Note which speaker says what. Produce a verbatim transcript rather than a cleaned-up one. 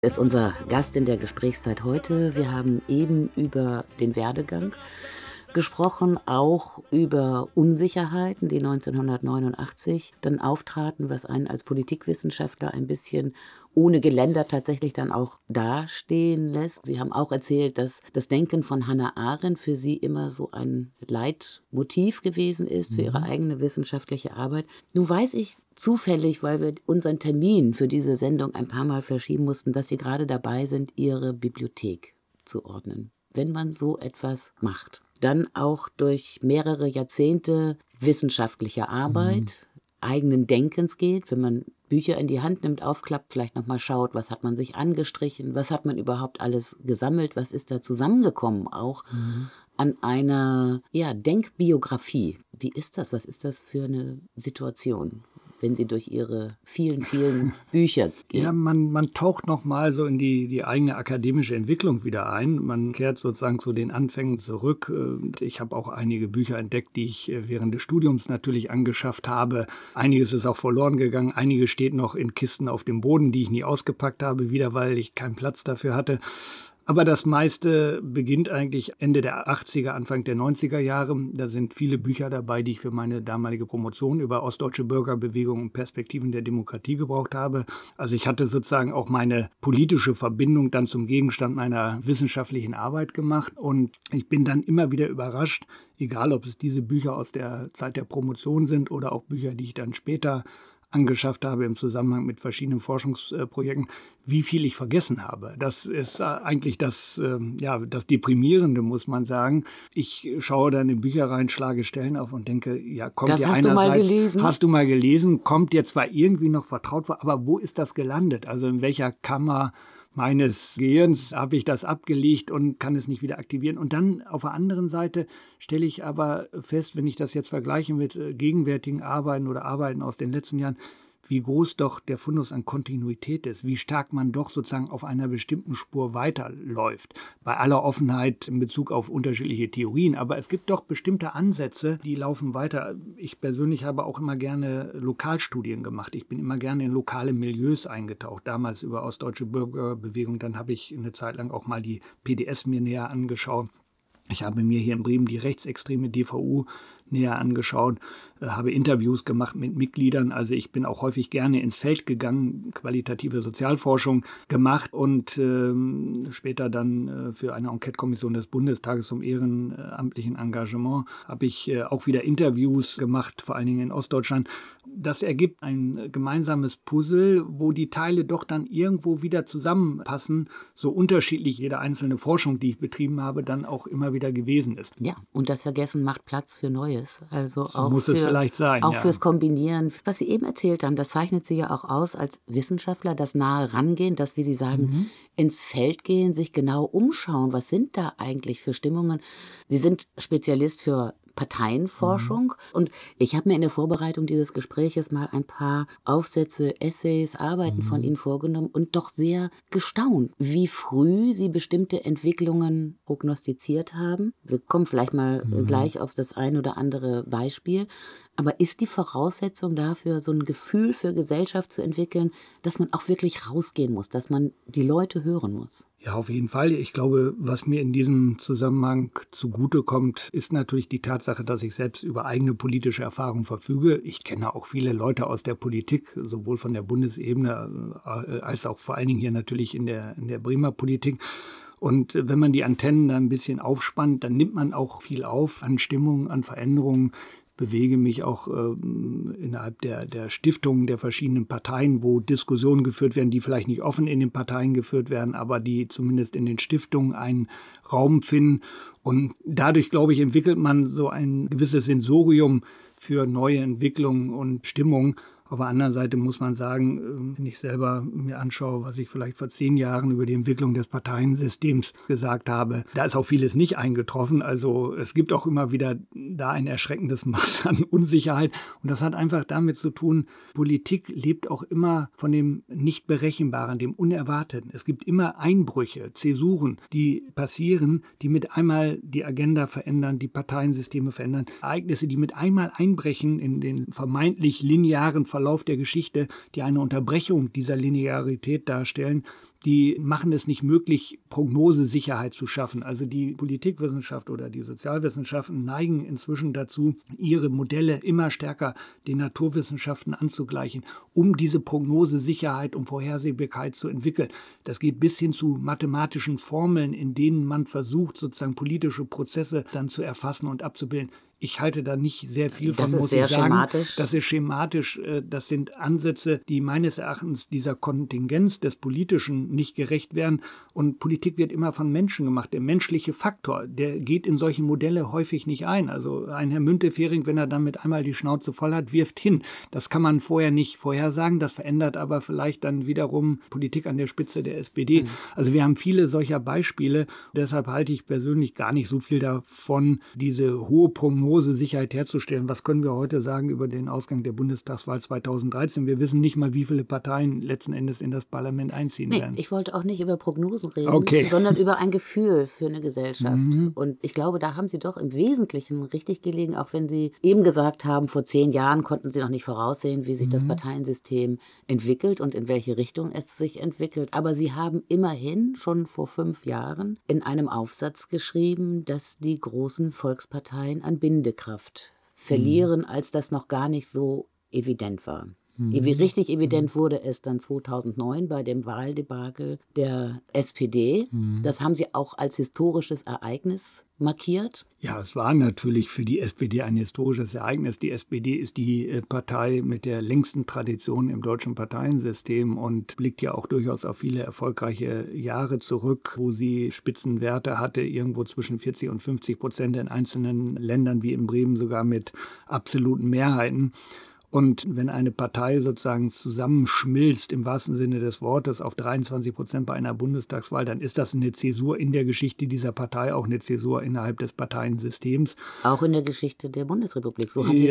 Speaker 1: Ist unser Gast in der Gesprächszeit heute. Wir haben eben über den Werdegang gesprochen, auch über Unsicherheiten, die neunzehnhundertneunundachtzig dann auftraten, was einen als Politikwissenschaftler ein bisschen ohne Geländer tatsächlich dann auch dastehen lässt. Sie haben auch erzählt, dass das Denken von Hannah Arendt für Sie immer so ein Leitmotiv gewesen ist für Ihre eigene wissenschaftliche Arbeit. Nun weiß ich zufällig, weil wir unseren Termin für diese Sendung ein paar Mal verschieben mussten, dass Sie gerade dabei sind, Ihre Bibliothek zu ordnen. Wenn man so etwas macht, dann auch durch mehrere Jahrzehnte wissenschaftlicher Arbeit, mhm. eigenen Denkens geht, wenn man Bücher in die Hand nimmt, aufklappt, vielleicht nochmal schaut, was hat man sich angestrichen, was hat man überhaupt alles gesammelt, was ist da zusammengekommen auch mhm. an einer ja, Denkbiografie. Wie ist das? Was ist das für eine Situation, wenn Sie durch Ihre vielen, vielen Bücher gehen?
Speaker 2: Ja, man, man taucht nochmal so in die, die eigene akademische Entwicklung wieder ein. Man kehrt sozusagen zu den Anfängen zurück. Ich habe auch einige Bücher entdeckt, die ich während des Studiums natürlich angeschafft habe. Einiges ist auch verloren gegangen. Einiges steht noch in Kisten auf dem Boden, die ich nie ausgepackt habe, wieder weil ich keinen Platz dafür hatte. Aber das meiste beginnt eigentlich Ende der achtziger, Anfang der neunziger Jahre. Da sind viele Bücher dabei, die ich für meine damalige Promotion über ostdeutsche Bürgerbewegung und Perspektiven der Demokratie gebraucht habe. Also ich hatte sozusagen auch meine politische Verbindung dann zum Gegenstand meiner wissenschaftlichen Arbeit gemacht. Und ich bin dann immer wieder überrascht, egal ob es diese Bücher aus der Zeit der Promotion sind oder auch Bücher, die ich dann später angeschafft habe im Zusammenhang mit verschiedenen Forschungsprojekten, wie viel ich vergessen habe. Das ist eigentlich das, ja, das Deprimierende, muss man sagen. Ich schaue dann in Bücher rein, schlage Stellen auf und denke, ja, kommt
Speaker 1: das
Speaker 2: dir
Speaker 1: hast
Speaker 2: einerseits,
Speaker 1: du mal gelesen?
Speaker 2: Hast du mal gelesen, kommt dir zwar irgendwie noch vertraut vor, aber wo ist das gelandet? Also in welcher Kammer meines Gehirns habe ich das abgelegt und kann es nicht wieder aktivieren. Und dann auf der anderen Seite stelle ich aber fest, wenn ich das jetzt vergleiche mit gegenwärtigen Arbeiten oder Arbeiten aus den letzten Jahren, wie groß doch der Fundus an Kontinuität ist, wie stark man doch sozusagen auf einer bestimmten Spur weiterläuft. Bei aller Offenheit in Bezug auf unterschiedliche Theorien. Aber es gibt doch bestimmte Ansätze, die laufen weiter. Ich persönlich habe auch immer gerne Lokalstudien gemacht. Ich bin immer gerne in lokale Milieus eingetaucht. Damals über ostdeutsche Bürgerbewegung. Dann habe ich eine Zeit lang auch mal die P D S mir näher angeschaut. Ich habe mir hier in Bremen die rechtsextreme D V U näher angeschaut, habe Interviews gemacht mit Mitgliedern. Also ich bin auch häufig gerne ins Feld gegangen, qualitative Sozialforschung gemacht und äh, später dann äh, für eine Enquete-Kommission des Bundestages zum ehrenamtlichen Engagement habe ich äh, auch wieder Interviews gemacht, vor allen Dingen in Ostdeutschland. Das ergibt ein gemeinsames Puzzle, wo die Teile doch dann irgendwo wieder zusammenpassen, so unterschiedlich jede einzelne Forschung, die ich betrieben habe, dann auch immer wieder gewesen ist.
Speaker 1: Ja, und das Vergessen macht Platz für Neues. Also auch,
Speaker 2: muss
Speaker 1: für,
Speaker 2: es vielleicht sein,
Speaker 1: auch
Speaker 2: ja.
Speaker 1: fürs Kombinieren. Was Sie eben erzählt haben, das zeichnet Sie ja auch aus als Wissenschaftler, das nahe Rangehen, das, wie Sie sagen, mhm. ins Feld gehen, sich genau umschauen. Was sind da eigentlich für Stimmungen? Sie sind Spezialist für Parteienforschung. Mhm. Und ich habe mir in der Vorbereitung dieses Gespräches mal ein paar Aufsätze, Essays, Arbeiten mhm. von Ihnen vorgenommen und doch sehr gestaunt, wie früh Sie bestimmte Entwicklungen prognostiziert haben. Wir kommen vielleicht mal mhm. gleich auf das ein oder andere Beispiel. Aber ist die Voraussetzung dafür, so ein Gefühl für Gesellschaft zu entwickeln, dass man auch wirklich rausgehen muss, dass man die Leute hören muss?
Speaker 2: Ja, auf jeden Fall. Ich glaube, was mir in diesem Zusammenhang zugutekommt, ist natürlich die Tatsache, dass ich selbst über eigene politische Erfahrung verfüge. Ich kenne auch viele Leute aus der Politik, sowohl von der Bundesebene als auch vor allen Dingen hier natürlich in der, in der Bremer Politik. Und wenn man die Antennen dann ein bisschen aufspannt, dann nimmt man auch viel auf an Stimmung, an Veränderungen. Bewege mich auch äh, innerhalb der, der Stiftungen der verschiedenen Parteien, wo Diskussionen geführt werden, die vielleicht nicht offen in den Parteien geführt werden, aber die zumindest in den Stiftungen einen Raum finden. Und dadurch, glaube ich, entwickelt man so ein gewisses Sensorium für neue Entwicklungen und Stimmungen. Auf der anderen Seite muss man sagen, wenn ich selber mir anschaue, was ich vielleicht vor zehn Jahren über die Entwicklung des Parteiensystems gesagt habe, da ist auch vieles nicht eingetroffen. Also es gibt auch immer wieder da ein erschreckendes Maß an Unsicherheit. Und das hat einfach damit zu tun, Politik lebt auch immer von dem Nicht-Berechenbaren, dem Unerwarteten. Es gibt immer Einbrüche, Zäsuren, die passieren, die mit einmal die Agenda verändern, die Parteiensysteme verändern. Ereignisse, die mit einmal einbrechen in den vermeintlich linearen Verlauf Verlauf der Geschichte, die eine Unterbrechung dieser Linearität darstellen, die machen es nicht möglich, Prognosesicherheit zu schaffen. Also die Politikwissenschaft oder die Sozialwissenschaften neigen inzwischen dazu, ihre Modelle immer stärker den Naturwissenschaften anzugleichen, um diese Prognosesicherheit, um Vorhersehbarkeit zu entwickeln. Das geht bis hin zu mathematischen Formeln, in denen man versucht, sozusagen politische Prozesse dann zu erfassen und abzubilden. Ich halte da nicht sehr viel von,
Speaker 1: das ist
Speaker 2: muss
Speaker 1: sehr
Speaker 2: ich sagen.
Speaker 1: Schematisch.
Speaker 2: Das ist schematisch. Das sind Ansätze, die meines Erachtens dieser Kontingenz des Politischen nicht gerecht werden. Und Politik wird immer von Menschen gemacht. Der menschliche Faktor, der geht in solche Modelle häufig nicht ein. Also ein Herr Müntefering, wenn er damit einmal die Schnauze voll hat, wirft hin. Das kann man vorher nicht vorhersagen. Das verändert aber vielleicht dann wiederum Politik an der Spitze der S P D. Mhm. Also wir haben viele solcher Beispiele. Deshalb halte ich persönlich gar nicht so viel davon, diese hohe Prognose Sicherheit herzustellen. Was können wir heute sagen über den Ausgang der Bundestagswahl zweitausenddreizehn? Wir wissen nicht mal, wie viele Parteien letzten Endes in das Parlament einziehen
Speaker 1: nee,
Speaker 2: werden.
Speaker 1: Ich wollte auch nicht über Prognosen reden,
Speaker 2: okay.
Speaker 1: sondern über ein Gefühl für eine Gesellschaft.
Speaker 2: Mhm.
Speaker 1: Und ich glaube, da haben Sie doch im Wesentlichen richtig gelegen, auch wenn Sie eben gesagt haben, vor zehn Jahren konnten Sie noch nicht voraussehen, wie sich mhm. das Parteiensystem entwickelt und in welche Richtung es sich entwickelt. Aber Sie haben immerhin schon vor fünf Jahren in einem Aufsatz geschrieben, dass die großen Volksparteien an Bindekraft verlieren, mhm. als das noch gar nicht so evident war. Mhm. Richtig evident wurde es dann zweitausendneun bei dem Wahldebakel der S P D. Mhm. Das haben Sie auch als historisches Ereignis markiert.
Speaker 2: Ja, es war natürlich für die S P D ein historisches Ereignis. Die S P D ist die Partei mit der längsten Tradition im deutschen Parteiensystem und blickt ja auch durchaus auf viele erfolgreiche Jahre zurück, wo sie Spitzenwerte hatte, irgendwo zwischen vierzig und fünfzig Prozent in einzelnen Ländern, wie in Bremen sogar mit absoluten Mehrheiten. Und wenn eine Partei sozusagen zusammenschmilzt, im wahrsten Sinne des Wortes, auf dreiundzwanzig Prozent bei einer Bundestagswahl, dann ist das eine Zäsur in der Geschichte dieser Partei, auch eine Zäsur innerhalb des Parteiensystems.
Speaker 1: Auch in der Geschichte der Bundesrepublik. So haben Sie